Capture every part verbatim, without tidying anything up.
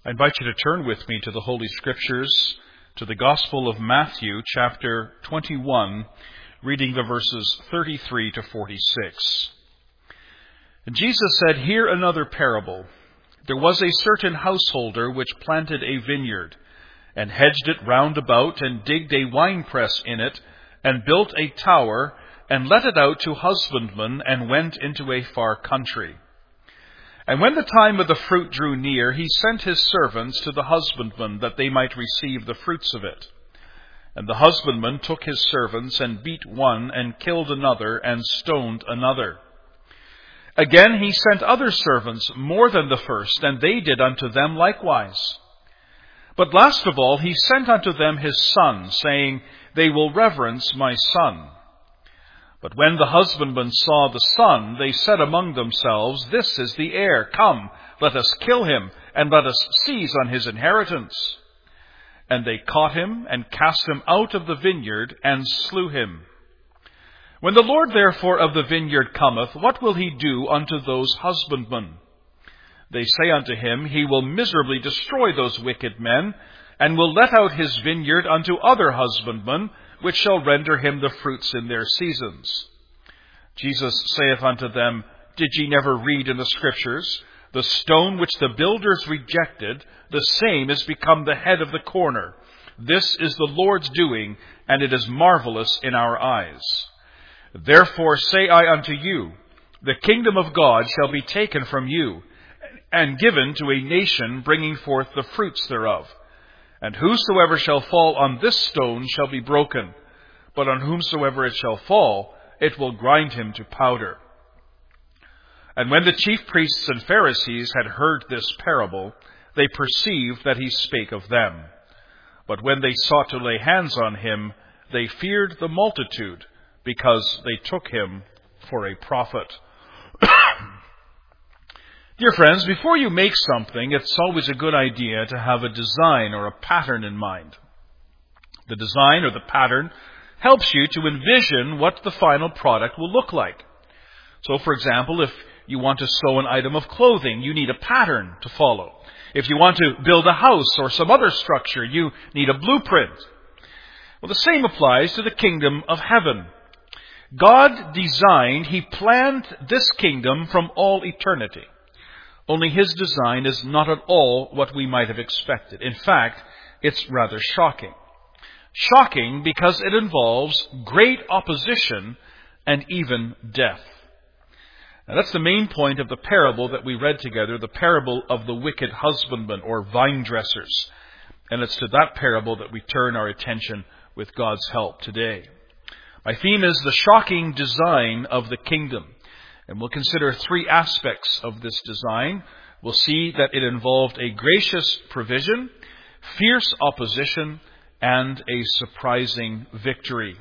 I invite you to turn with me to the Holy Scriptures, to the Gospel of Matthew, chapter twenty-one, reading the verses thirty-three to forty-six. And Jesus said, "Hear another parable. There was a certain householder which planted a vineyard, and hedged it round about, and digged a winepress in it, and built a tower, and let it out to husbandmen, and went into a far country. And when the time of the fruit drew near, he sent his servants to the husbandmen, that they might receive the fruits of it. And the husbandman took his servants, and beat one, and killed another, and stoned another. Again he sent other servants, more than the first, and they did unto them likewise. But last of all he sent unto them his son, saying, They will reverence my son. But when the husbandmen saw the son, they said among themselves, This is the heir. Come, let us kill him, and let us seize on his inheritance. And they caught him, and cast him out of the vineyard, and slew him. When the Lord therefore of the vineyard cometh, what will he do unto those husbandmen? They say unto him, He will miserably destroy those wicked men, and will let out his vineyard unto other husbandmen, which shall render him the fruits in their seasons. Jesus saith unto them, Did ye never read in the Scriptures, The stone which the builders rejected, the same is become the head of the corner. This is the Lord's doing, and it is marvelous in our eyes. Therefore say I unto you, The kingdom of God shall be taken from you, and given to a nation bringing forth the fruits thereof. And whosoever shall fall on this stone shall be broken, but on whomsoever it shall fall, it will grind him to powder. And when the chief priests and Pharisees had heard this parable, they perceived that he spake of them. But when they sought to lay hands on him, they feared the multitude, because they took him for a prophet." Dear friends, before you make something, it's always a good idea to have a design or a pattern in mind. The design or the pattern helps you to envision what the final product will look like. So, for example, if you want to sew an item of clothing, you need a pattern to follow. If you want to build a house or some other structure, you need a blueprint. Well, the same applies to the kingdom of heaven. God designed, He planned this kingdom from all eternity. Only His design is not at all what we might have expected. In fact, it's rather shocking. Shocking because it involves great opposition and even death. Now, that's the main point of the parable that we read together, the parable of the wicked husbandman or vine dressers. And it's to that parable that we turn our attention with God's help today. My theme is the shocking design of the kingdom. And we'll consider three aspects of this design. We'll see that it involved a gracious provision, fierce opposition, and a surprising victory.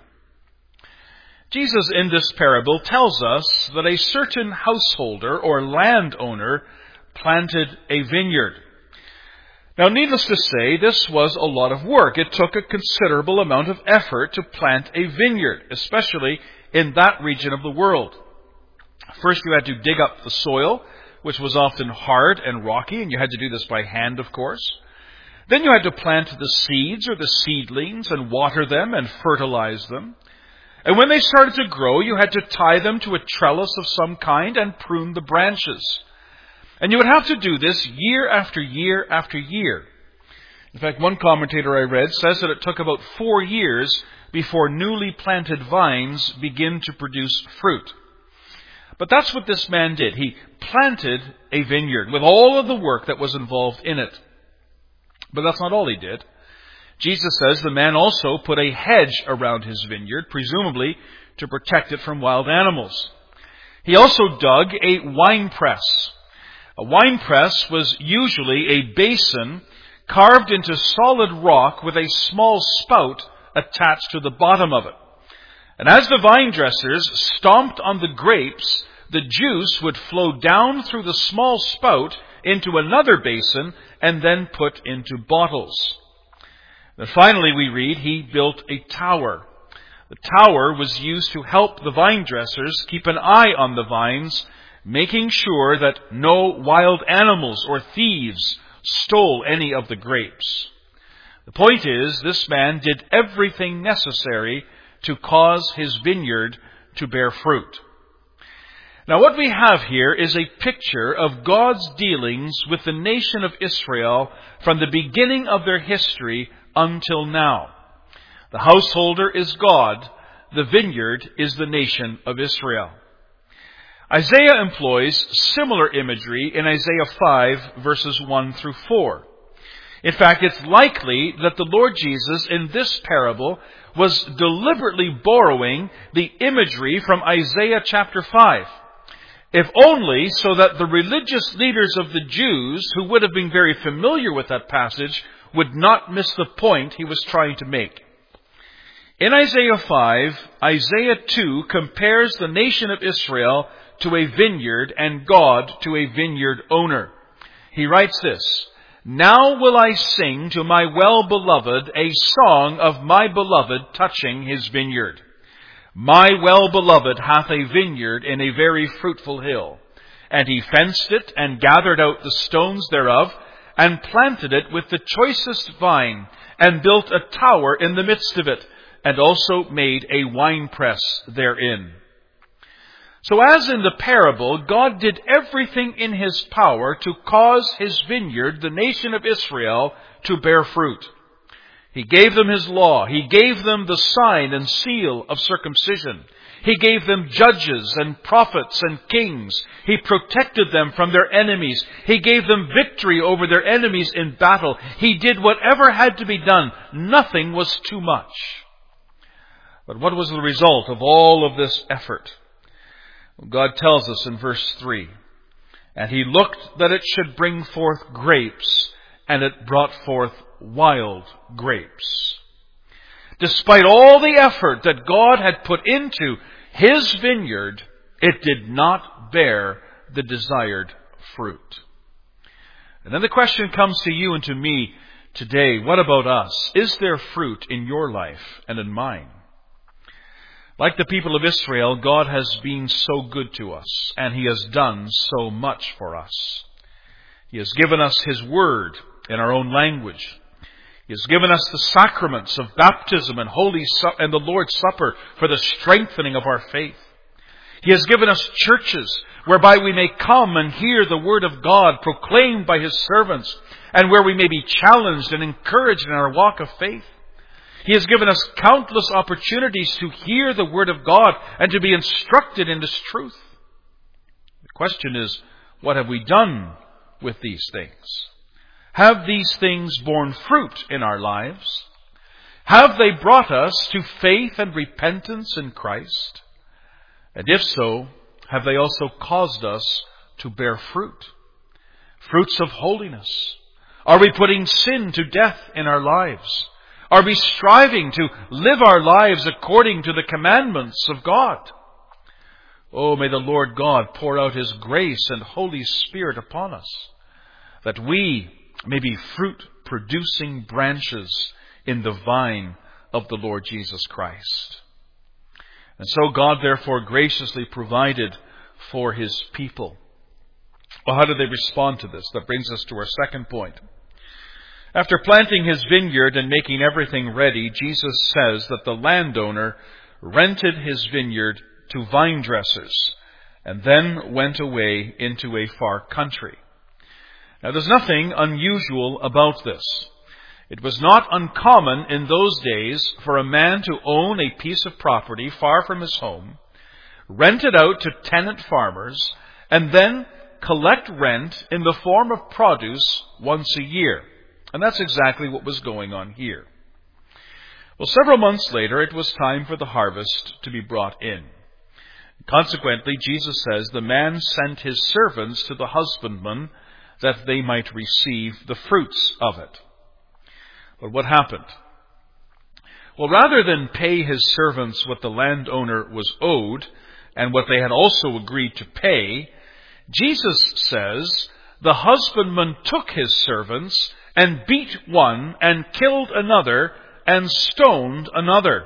Jesus in this parable tells us that a certain householder or landowner planted a vineyard. Now, needless to say, this was a lot of work. It took a considerable amount of effort to plant a vineyard, especially in that region of the world. First, you had to dig up the soil, which was often hard and rocky, and you had to do this by hand, of course. Then you had to plant the seeds or the seedlings and water them and fertilize them. And when they started to grow, you had to tie them to a trellis of some kind and prune the branches. And you would have to do this year after year after year. In fact, one commentator I read says that it took about four years before newly planted vines begin to produce fruit. But that's what this man did. He planted a vineyard with all of the work that was involved in it. But that's not all he did. Jesus says the man also put a hedge around his vineyard, presumably to protect it from wild animals. He also dug a wine press. A wine press was usually a basin carved into solid rock with a small spout attached to the bottom of it. And as the vine dressers stomped on the grapes, the juice would flow down through the small spout into another basin and then put into bottles. And finally we read he built a tower. The tower was used to help the vine dressers keep an eye on the vines, making sure that no wild animals or thieves stole any of the grapes. The point is, this man did everything necessary to cause his vineyard to bear fruit. Now, what we have here is a picture of God's dealings with the nation of Israel from the beginning of their history until now. The householder is God. The vineyard is the nation of Israel. Isaiah employs similar imagery in Isaiah five, verses one through four. In fact, it's likely that the Lord Jesus in this parable was deliberately borrowing the imagery from Isaiah chapter five. If only so that the religious leaders of the Jews, who would have been very familiar with that passage, would not miss the point he was trying to make. In Isaiah five, Isaiah two compares the nation of Israel to a vineyard and God to a vineyard owner. He writes this, "Now will I sing to my well-beloved a song of my beloved touching his vineyard. My well-beloved hath a vineyard in a very fruitful hill, and he fenced it and gathered out the stones thereof, and planted it with the choicest vine, and built a tower in the midst of it, and also made a winepress therein." So as in the parable, God did everything in his power to cause his vineyard, the nation of Israel, to bear fruit. He gave them his law. He gave them the sign and seal of circumcision. He gave them judges and prophets and kings. He protected them from their enemies. He gave them victory over their enemies in battle. He did whatever had to be done. Nothing was too much. But what was the result of all of this effort? Well, God tells us in verse three, "And he looked that it should bring forth grapes, and it brought forth wild grapes." Despite all the effort that God had put into his vineyard, it did not bear the desired fruit. And then the question comes to you and to me today, what about us? Is there fruit in your life and in mine? Like the people of Israel, God has been so good to us, and he has done so much for us. He has given us his word in our own language. He has given us the sacraments of baptism and Holy Su- and the Lord's Supper for the strengthening of our faith. He has given us churches whereby we may come and hear the word of God proclaimed by his servants, and where we may be challenged and encouraged in our walk of faith. He has given us countless opportunities to hear the word of God and to be instructed in this truth. The question is, what have we done with these things? Have these things borne fruit in our lives? Have they brought us to faith and repentance in Christ? And if so, have they also caused us to bear fruit? Fruits of holiness. Are we putting sin to death in our lives? Are we striving to live our lives according to the commandments of God? Oh, may the Lord God pour out his grace and Holy Spirit upon us, that we may be fruit-producing branches in the vine of the Lord Jesus Christ. And so God therefore graciously provided for his people. Well, how did they respond to this? That brings us to our second point. After planting his vineyard and making everything ready, Jesus says that the landowner rented his vineyard to vine dressers and then went away into a far country. Now, there's nothing unusual about this. It was not uncommon in those days for a man to own a piece of property far from his home, rent it out to tenant farmers, and then collect rent in the form of produce once a year. And that's exactly what was going on here. Well, several months later, it was time for the harvest to be brought in. Consequently, Jesus says the man sent his servants to the husbandman that they might receive the fruits of it. But what happened? Well, rather than pay his servants what the landowner was owed and what they had also agreed to pay, Jesus says the husbandman took his servants and beat one and killed another and stoned another.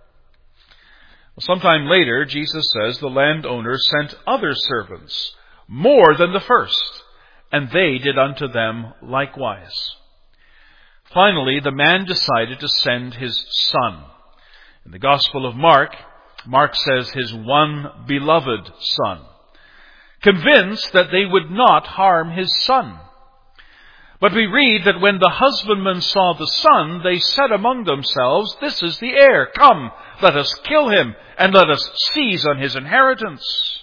Sometime later, Jesus says the landowner sent other servants, more than the first, and they did unto them likewise. Finally, the man decided to send his son. In the Gospel of Mark, Mark says his one beloved son, convinced that they would not harm his son. But we read that when the husbandmen saw the son, they said among themselves, "This is the heir. Come, let us kill him, and let us seize on his inheritance."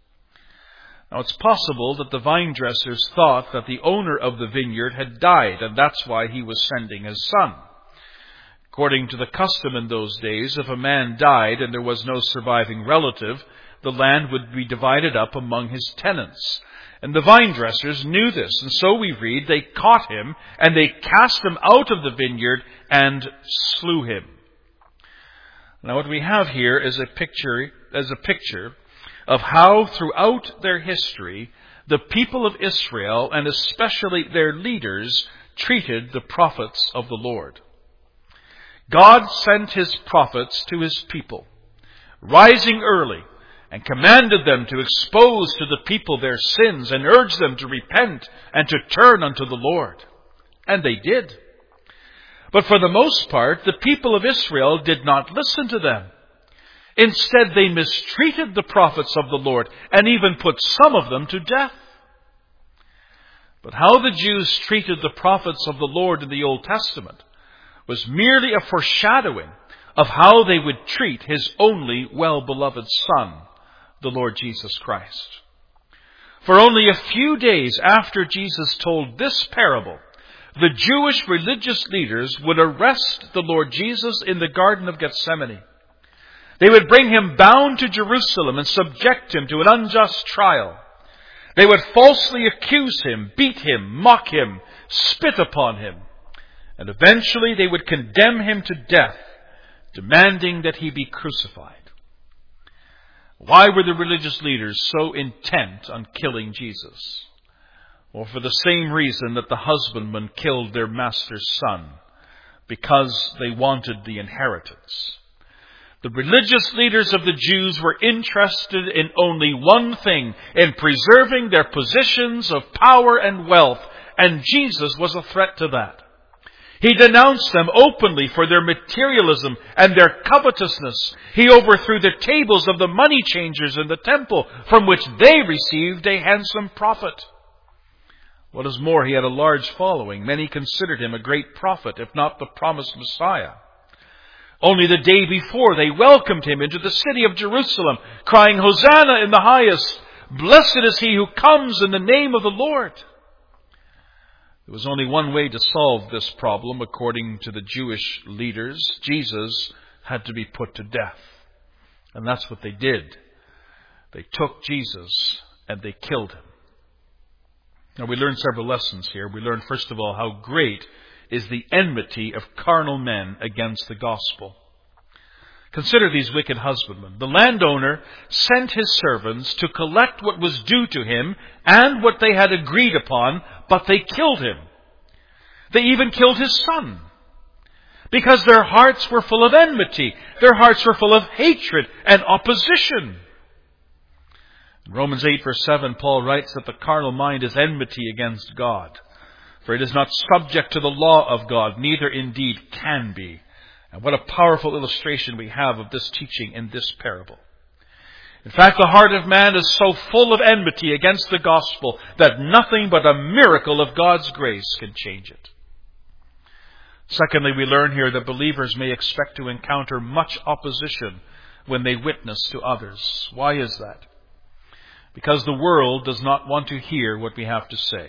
Now it's possible that the vine dressers thought that the owner of the vineyard had died, and that's why he was sending his son. According to the custom in those days, if a man died and there was no surviving relative, the land would be divided up among his tenants. And the vine dressers knew this, and so we read they caught him, and they cast him out of the vineyard and slew him. Now what we have here is a picture, as a picture of how throughout their history, the people of Israel, and especially their leaders, treated the prophets of the Lord. God sent his prophets to his people, rising early, and commanded them to expose to the people their sins and urge them to repent and to turn unto the Lord. And they did. But for the most part, the people of Israel did not listen to them. Instead, they mistreated the prophets of the Lord and even put some of them to death. But how the Jews treated the prophets of the Lord in the Old Testament was merely a foreshadowing of how they would treat his only well-beloved Son, the Lord Jesus Christ. For only a few days after Jesus told this parable, the Jewish religious leaders would arrest the Lord Jesus in the Garden of Gethsemane. They would bring him bound to Jerusalem and subject him to an unjust trial. They would falsely accuse him, beat him, mock him, spit upon him. And eventually they would condemn him to death, demanding that he be crucified. Why were the religious leaders so intent on killing Jesus? Well, for the same reason that the husbandmen killed their master's son, because they wanted the inheritance. The religious leaders of the Jews were interested in only one thing, in preserving their positions of power and wealth, and Jesus was a threat to that. He denounced them openly for their materialism and their covetousness. He overthrew the tables of the money changers in the temple, from which they received a handsome profit. What is more, he had a large following. Many considered him a great prophet, if not the promised Messiah. Only the day before, they welcomed him into the city of Jerusalem, crying, "Hosanna in the highest! Blessed is he who comes in the name of the Lord." There was only one way to solve this problem, according to the Jewish leaders. Jesus had to be put to death. And that's what they did. They took Jesus and they killed him. Now we learn several lessons here. We learn, first of all, how great is the enmity of carnal men against the gospel. Consider these wicked husbandmen. The landowner sent his servants to collect what was due to him and what they had agreed upon, but they killed him. They even killed his son, because their hearts were full of enmity. Their hearts were full of hatred and opposition. In Romans eight verse seven, Paul writes that the carnal mind is enmity against God, for it is not subject to the law of God, neither indeed can be. And what a powerful illustration we have of this teaching in this parable. In fact, the heart of man is so full of enmity against the gospel that nothing but a miracle of God's grace can change it. Secondly, we learn here that believers may expect to encounter much opposition when they witness to others. Why is that? Because the world does not want to hear what we have to say.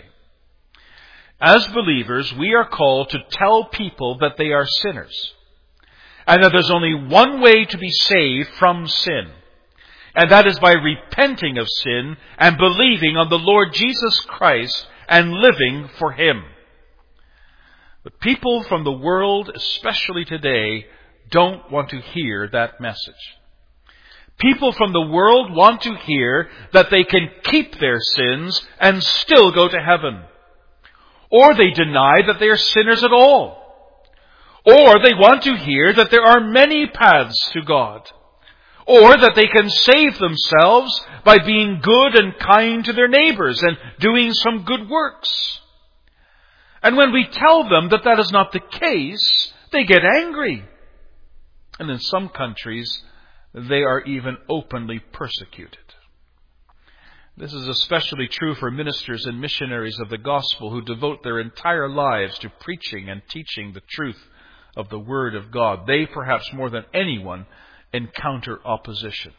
As believers, we are called to tell people that they are sinners, and that there's only one way to be saved from sin. And that is by repenting of sin and believing on the Lord Jesus Christ and living for him. But people from the world, especially today, don't want to hear that message. People from the world want to hear that they can keep their sins and still go to heaven. Or they deny that they are sinners at all. Or they want to hear that there are many paths to God. or that they can save themselves by being good and kind to their neighbors and doing some good works. And when we tell them that that is not the case, they get angry. And in some countries, they are even openly persecuted. This is especially true for ministers and missionaries of the gospel who devote their entire lives to preaching and teaching the truth of the Word of God. They, perhaps more than anyone, encounter opposition.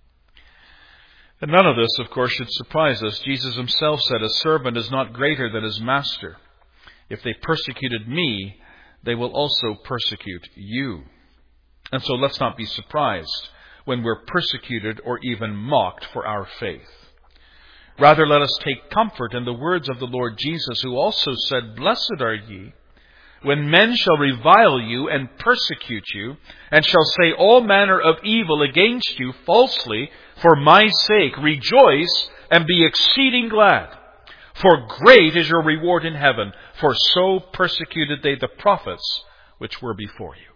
And none of this, of course, should surprise us. Jesus himself said, "A servant is not greater than his master. If they persecuted me, they will also persecute you." And so let's not be surprised when we're persecuted or even mocked for our faith. Rather, let us take comfort in the words of the Lord Jesus, who also said, "Blessed are ye, when men shall revile you and persecute you, and shall say all manner of evil against you falsely for my sake. Rejoice and be exceeding glad, for great is your reward in heaven, for so persecuted they the prophets which were before you."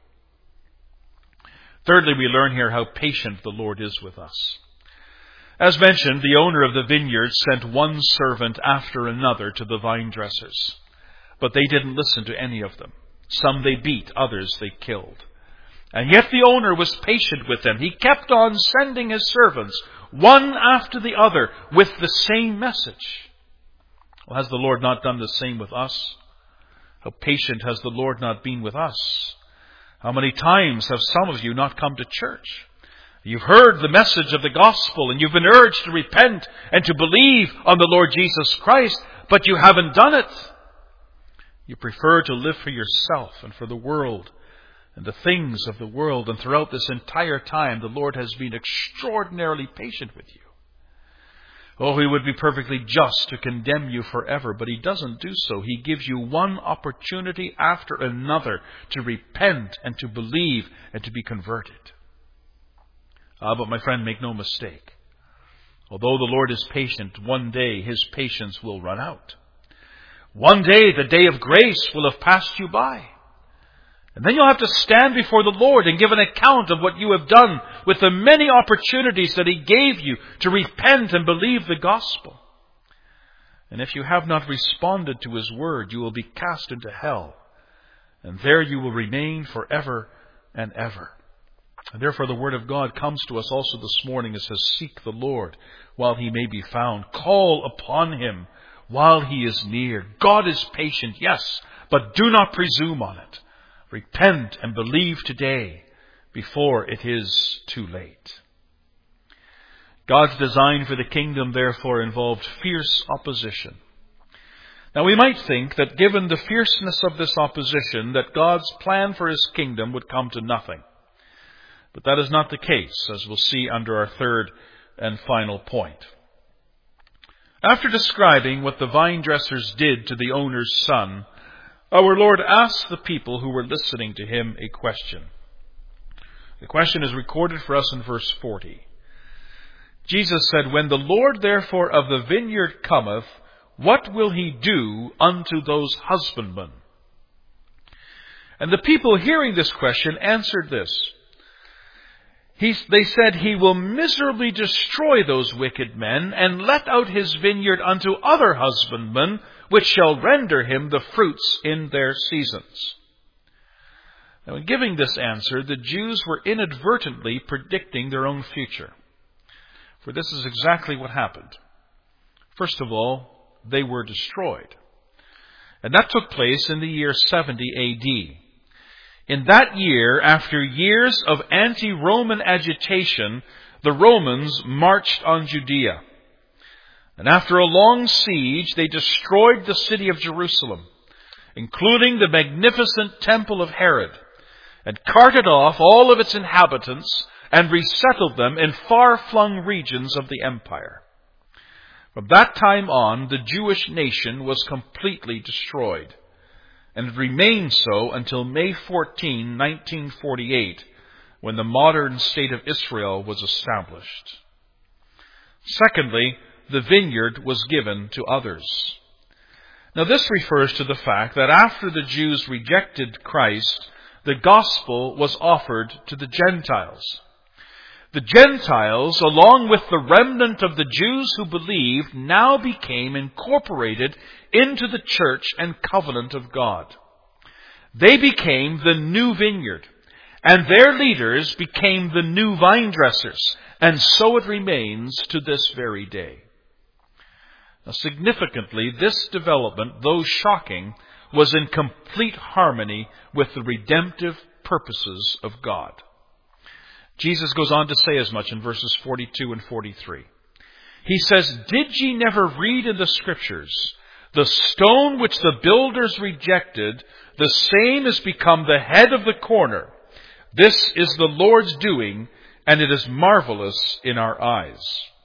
Thirdly, we learn here how patient the Lord is with us. As mentioned, the owner of the vineyard sent one servant after another to the vine dressers. But they didn't listen to any of them. Some they beat, others they killed. And yet the owner was patient with them. He kept on sending his servants, one after the other, with the same message. Well, has the Lord not done the same with us? How patient has the Lord not been with us? How many times have some of you not come to church? You've heard the message of the gospel and you've been urged to repent and to believe on the Lord Jesus Christ, but you haven't done it. You prefer to live for yourself and for the world and the things of the world. And throughout this entire time, the Lord has been extraordinarily patient with you. Oh, He would be perfectly just to condemn you forever, but He doesn't do so. He gives you one opportunity after another to repent and to believe and to be converted. Ah, but my friend, make no mistake. Although the Lord is patient, one day His patience will run out. One day the day of grace will have passed you by. And then you'll have to stand before the Lord and give an account of what you have done with the many opportunities that He gave you to repent and believe the gospel. And if you have not responded to His word, you will be cast into hell. And there you will remain forever and ever. And therefore the word of God comes to us also this morning. It says, "Seek the Lord while He may be found. Call upon Him while He is near." God is patient, yes, but do not presume on it. Repent and believe today before it is too late. God's design for the kingdom, therefore, involved fierce opposition. Now, we might think that given the fierceness of this opposition, that God's plan for His kingdom would come to nothing. But that is not the case, as we'll see under our third and final point. After describing what the vine dressers did to the owner's son, our Lord asked the people who were listening to Him a question. The question is recorded for us in verse forty. Jesus said, "When the Lord therefore of the vineyard cometh, what will He do unto those husbandmen?" And the people hearing this question answered this. He, they said, "He will miserably destroy those wicked men and let out His vineyard unto other husbandmen, which shall render Him the fruits in their seasons." Now, in giving this answer, the Jews were inadvertently predicting their own future. For this is exactly what happened. First of all, they were destroyed. And that took place in the year seventy A D. In that year, after years of anti-Roman agitation, the Romans marched on Judea. And after a long siege, they destroyed the city of Jerusalem, including the magnificent temple of Herod, and carted off all of its inhabitants and resettled them in far-flung regions of the empire. From that time on, the Jewish nation was completely destroyed, and it remained so until May fourteenth, nineteen forty-eight, when the modern state of Israel was established. Secondly, the vineyard was given to others. Now this refers to the fact that after the Jews rejected Christ, the gospel was offered to the Gentiles. The Gentiles, along with the remnant of the Jews who believed, now became incorporated into the church and covenant of God. They became the new vineyard, and their leaders became the new vine dressers, and so it remains to this very day. Now, significantly, this development, though shocking, was in complete harmony with the redemptive purposes of God. Jesus goes on to say as much in verses forty-two and forty-three. He says, "Did ye never read in the Scriptures, the stone which the builders rejected, the same is become the head of the corner. This is the Lord's doing, and it is marvelous in our eyes."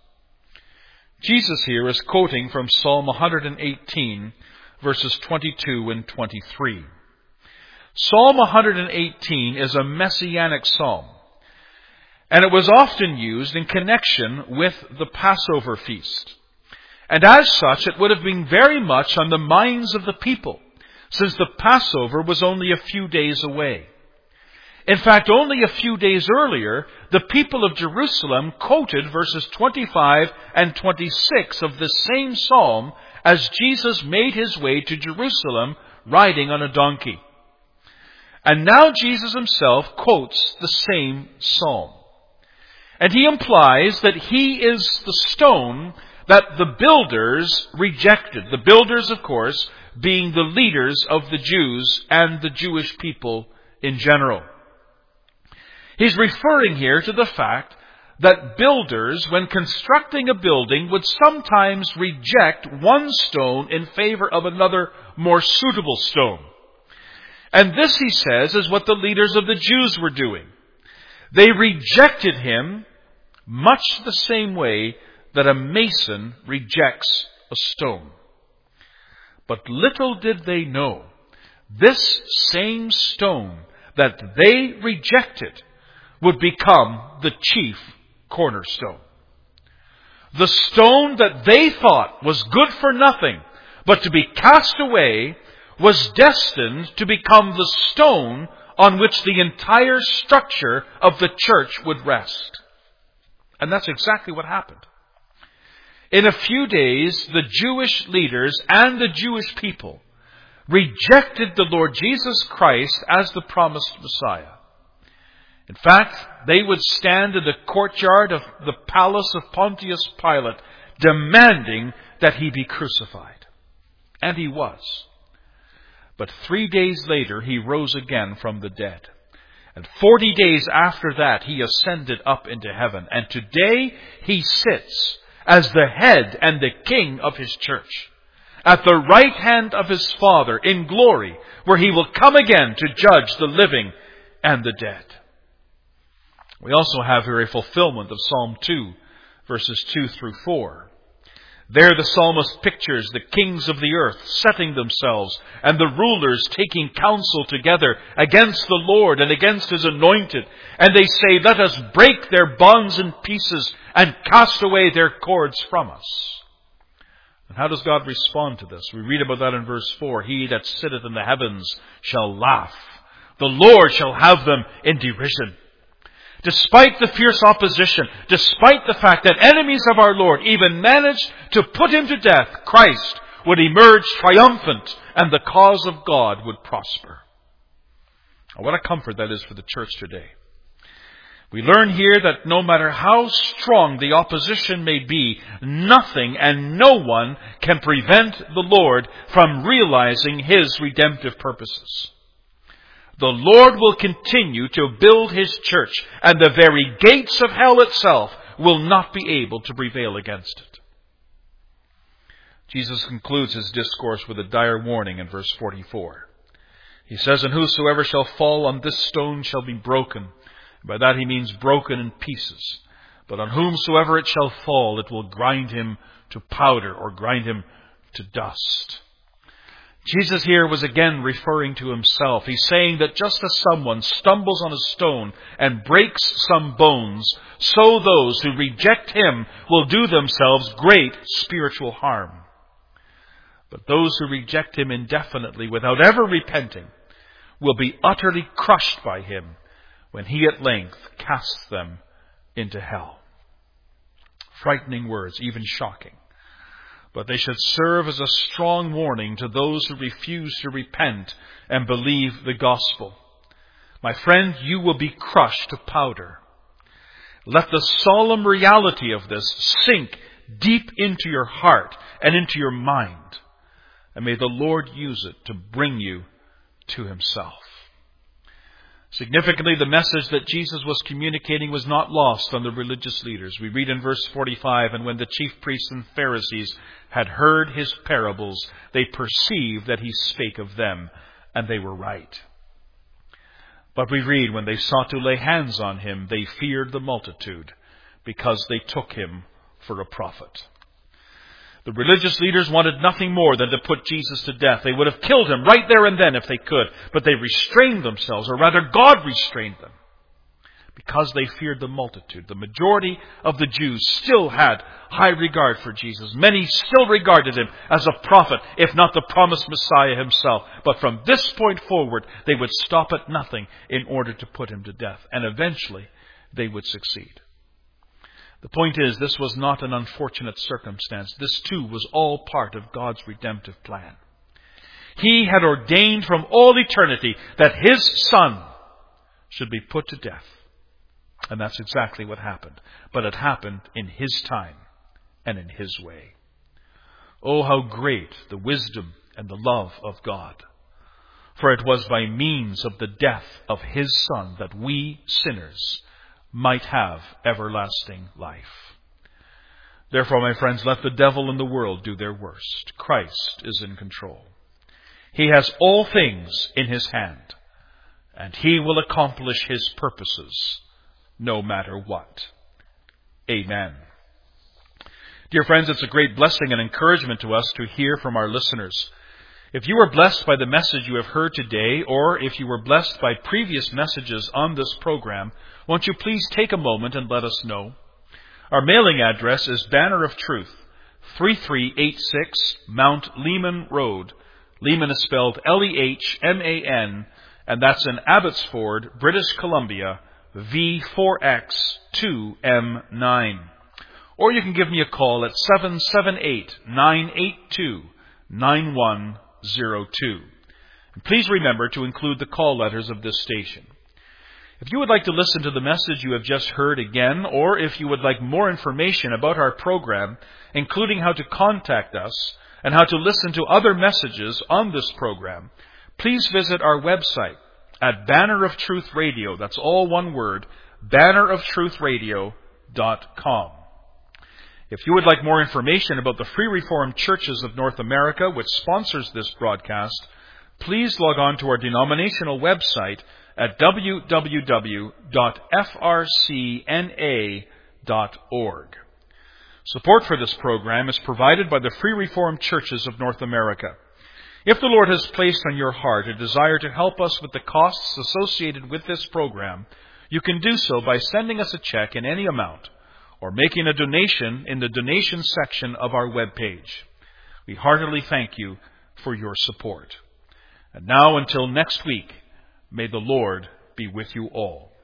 Jesus here is quoting from Psalm one eighteen, verses twenty-two and twenty-three. Psalm one eighteen is a messianic psalm, and it was often used in connection with the Passover feast. And as such, it would have been very much on the minds of the people, since the Passover was only a few days away. In fact, only a few days earlier, the people of Jerusalem quoted verses twenty-five and twenty-six of this same psalm as Jesus made his way to Jerusalem riding on a donkey. And now Jesus himself quotes the same psalm. And he implies that he is the stone that the builders rejected. The builders, of course, being the leaders of the Jews and the Jewish people in general. He's referring here to the fact that builders, when constructing a building, would sometimes reject one stone in favor of another more suitable stone. And this, he says, is what the leaders of the Jews were doing. They rejected him much the same way that a mason rejects a stone. But little did they know, this same stone that they rejected would become the chief cornerstone. The stone that they thought was good for nothing, but to be cast away, was destined to become the stone on which the entire structure of the church would rest. And that's exactly what happened. In a few days, the Jewish leaders and the Jewish people rejected the Lord Jesus Christ as the promised Messiah. In fact, they would stand in the courtyard of the palace of Pontius Pilate, demanding that he be crucified. And he was. But three days later, he rose again from the dead. And forty days after that, he ascended up into heaven. And today, he sits as the head and the king of his church, at the right hand of his Father in glory, where he will come again to judge the living and the dead. We also have here a fulfillment of Psalm two, verses two through four. There the psalmist pictures the kings of the earth setting themselves and the rulers taking counsel together against the Lord and against his anointed. And they say, "Let us break their bonds in pieces and cast away their cords from us." And how does God respond to this? We read about that in verse four. "He that sitteth in the heavens shall laugh. The Lord shall have them in derision." Despite the fierce opposition, despite the fact that enemies of our Lord even managed to put him to death, Christ would emerge triumphant and the cause of God would prosper. What a comfort that is for the church today. We learn here that no matter how strong the opposition may be, nothing and no one can prevent the Lord from realizing his redemptive purposes. The Lord will continue to build his church, and the very gates of hell itself will not be able to prevail against it. Jesus concludes his discourse with a dire warning in verse forty-four. He says, "And whosoever shall fall on this stone shall be broken." By that he means broken in pieces. "But on whomsoever it shall fall, it will grind him to powder," or grind him to dust. Jesus here was again referring to himself. He's saying that just as someone stumbles on a stone and breaks some bones, so those who reject him will do themselves great spiritual harm. But those who reject him indefinitely without ever repenting will be utterly crushed by him when he at length casts them into hell. Frightening words, even shocking. But they should serve as a strong warning to those who refuse to repent and believe the gospel. My friend, you will be crushed to powder. Let the solemn reality of this sink deep into your heart and into your mind. And may the Lord use it to bring you to Himself. Significantly, the message that Jesus was communicating was not lost on the religious leaders. We read in verse forty-five, and when the chief priests and Pharisees had heard His parables, they perceived that He spake of them, and they were right. But we read, when they sought to lay hands on Him, they feared the multitude, because they took Him for a prophet. The religious leaders wanted nothing more than to put Jesus to death. They would have killed Him right there and then if they could. But they restrained themselves, or rather God restrained them, because they feared the multitude. The majority of the Jews still had high regard for Jesus. Many still regarded Him as a prophet, if not the promised Messiah Himself. But from this point forward, they would stop at nothing in order to put Him to death. And eventually, they would succeed. The point is, this was not an unfortunate circumstance. This too was all part of God's redemptive plan. He had ordained from all eternity that His Son should be put to death. And that's exactly what happened. But it happened in His time and in His way. Oh, how great the wisdom and the love of God. For it was by means of the death of His Son that we sinners might have everlasting life. Therefore, my friends, let the devil and the world do their worst. Christ is in control. He has all things in His hand, and He will accomplish His purposes no matter what. Amen. Dear friends, it's a great blessing and encouragement to us to hear from our listeners. If you were blessed by the message you have heard today, or if you were blessed by previous messages on this program, won't you please take a moment and let us know? Our mailing address is Banner of Truth, thirty-three eighty-six Mount Lehman Road. Lehman is spelled L E H M A N, and that's in Abbotsford, British Columbia, V four X two M nine. Or you can give me a call at seven seven eight, nine eight two, nine one zero two. And please remember to include the call letters of this station. If you would like to listen to the message you have just heard again, or if you would like more information about our program, including how to contact us and how to listen to other messages on this program, please visit our website at Banner of Truth Radio. That's all one word, banner of truth radio dot com. If you would like more information about the Free Reformed Churches of North America, which sponsors this broadcast, please log on to our denominational website at w w w dot f r c n a dot org. Support for this program is provided by the Free Reformed Churches of North America. If the Lord has placed on your heart a desire to help us with the costs associated with this program, you can do so by sending us a check in any amount or making a donation in the donation section of our webpage. We heartily thank you for your support. And now, until next week, may the Lord be with you all.